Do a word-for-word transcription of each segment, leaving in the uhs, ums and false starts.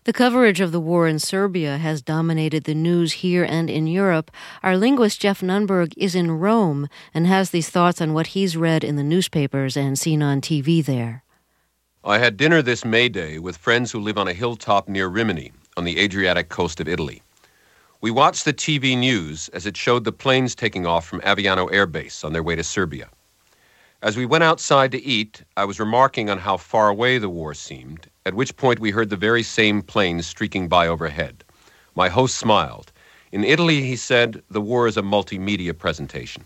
The coverage of the war in Serbia has dominated the news here and in Europe. Our linguist Jeff Nunberg is in Rome and has these thoughts on what he's read in the newspapers and seen on T V there. I had dinner this May Day with friends who live on a hilltop near Rimini, on the Adriatic coast of Italy. We watched the T V news as it showed the planes taking off from Aviano Air Base on their way to Serbia. As we went outside to eat, I was remarking on how far away the war seemed, at which point we heard the very same planes streaking by overhead. My host smiled. In Italy, he said, the war is a multimedia presentation.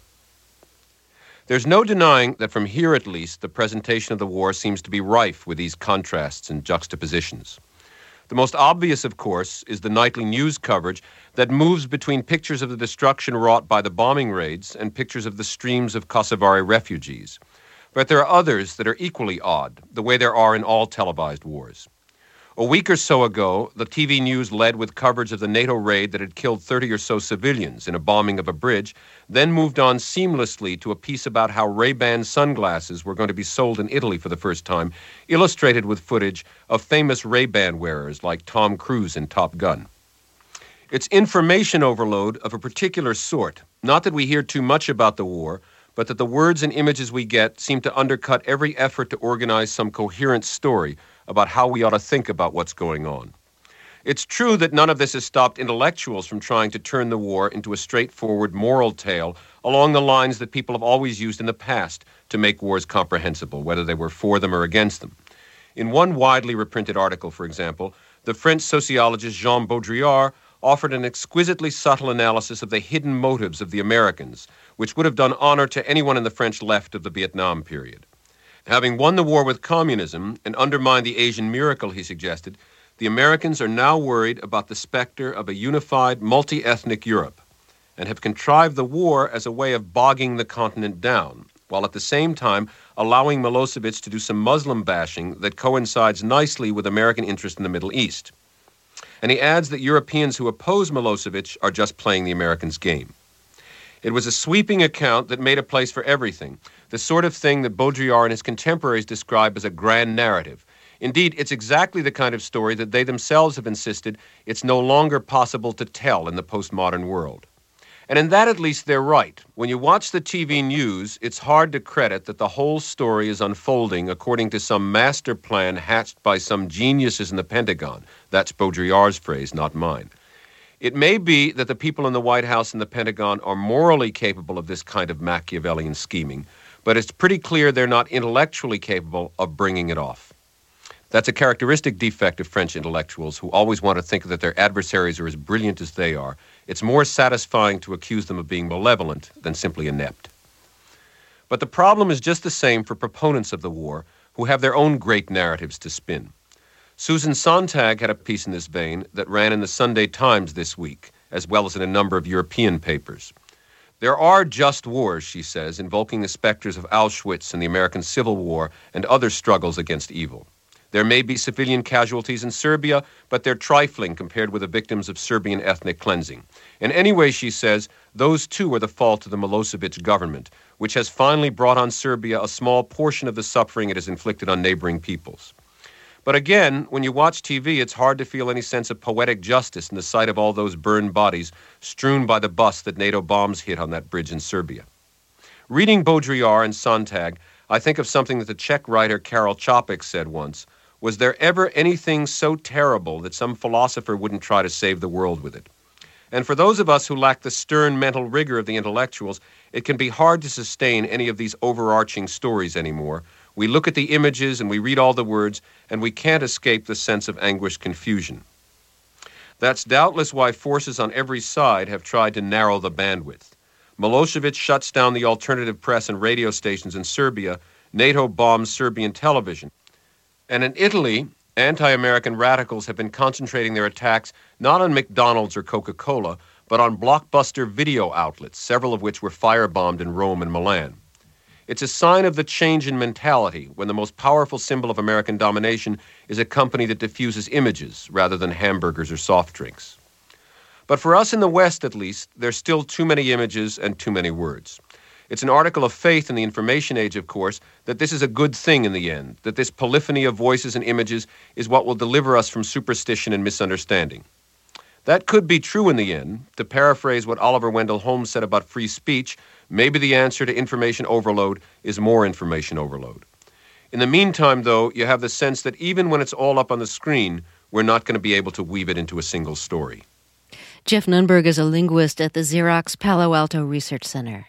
There's no denying that from here at least, the presentation of the war seems to be rife with these contrasts and juxtapositions. The most obvious, of course, is the nightly news coverage that moves between pictures of the destruction wrought by the bombing raids and pictures of the streams of Kosovari refugees. But there are others that are equally odd, the way there are in all televised wars. A week or so ago, the T V news led with coverage of the NATO raid that had killed thirty or so civilians in a bombing of a bridge, then moved on seamlessly to a piece about how Ray-Ban sunglasses were going to be sold in Italy for the first time, illustrated with footage of famous Ray-Ban wearers like Tom Cruise in Top Gun. It's information overload of a particular sort, not that we hear too much about the war, but that the words and images we get seem to undercut every effort to organize some coherent story about how we ought to think about what's going on. It's true that none of this has stopped intellectuals from trying to turn the war into a straightforward moral tale along the lines that people have always used in the past to make wars comprehensible, whether they were for them or against them. In one widely reprinted article, for example, the French sociologist Jean Baudrillard offered an exquisitely subtle analysis of the hidden motives of the Americans, which would have done honor to anyone in the French left of the Vietnam period. Having won the war with communism and undermined the Asian miracle, he suggested, the Americans are now worried about the specter of a unified, multi-ethnic Europe and have contrived the war as a way of bogging the continent down, while at the same time allowing Milosevic to do some Muslim bashing that coincides nicely with American interest in the Middle East. And he adds that Europeans who oppose Milosevic are just playing the Americans' game. It was a sweeping account that made a place for everything, the sort of thing that Baudrillard and his contemporaries describe as a grand narrative. Indeed, it's exactly the kind of story that they themselves have insisted it's no longer possible to tell in the postmodern world. And in that, at least, they're right. When you watch the T V news, it's hard to credit that the whole story is unfolding according to some master plan hatched by some geniuses in the Pentagon. That's Baudrillard's phrase, not mine. It may be that the people in the White House and the Pentagon are morally capable of this kind of Machiavellian scheming, but it's pretty clear they're not intellectually capable of bringing it off. That's a characteristic defect of French intellectuals who always want to think that their adversaries are as brilliant as they are. It's more satisfying to accuse them of being malevolent than simply inept. But the problem is just the same for proponents of the war who have their own great narratives to spin. Susan Sontag had a piece in this vein that ran in the Sunday Times this week, as well as in a number of European papers. There are just wars, she says, invoking the specters of Auschwitz and the American Civil War and other struggles against evil. There may be civilian casualties in Serbia, but they're trifling compared with the victims of Serbian ethnic cleansing. And anyway, she says, those too are the fault of the Milosevic government, which has finally brought on Serbia a small portion of the suffering it has inflicted on neighboring peoples. But again, when you watch T V, it's hard to feel any sense of poetic justice in the sight of all those burned bodies strewn by the bus that NATO bombs hit on that bridge in Serbia. Reading Baudrillard and Sontag, I think of something that the Czech writer Karel Čapek said once. Was there ever anything so terrible that some philosopher wouldn't try to save the world with it? And for those of us who lack the stern mental rigor of the intellectuals, it can be hard to sustain any of these overarching stories anymore. We look at the images and we read all the words, and we can't escape the sense of anguished confusion. That's doubtless why forces on every side have tried to narrow the bandwidth. Milosevic shuts down the alternative press and radio stations in Serbia. NATO bombs Serbian television. And in Italy, anti-American radicals have been concentrating their attacks not on McDonald's or Coca-Cola, but on blockbuster video outlets, several of which were firebombed in Rome and Milan. It's a sign of the change in mentality when the most powerful symbol of American domination is a company that diffuses images rather than hamburgers or soft drinks. But for us in the West, at least, there's still too many images and too many words. It's an article of faith in the information age, of course, that this is a good thing in the end, that this polyphony of voices and images is what will deliver us from superstition and misunderstanding. That could be true in the end. To paraphrase what Oliver Wendell Holmes said about free speech, maybe the answer to information overload is more information overload. In the meantime, though, you have the sense that even when it's all up on the screen, we're not going to be able to weave it into a single story. Jeff Nunberg is a linguist at the Xerox Palo Alto Research Center.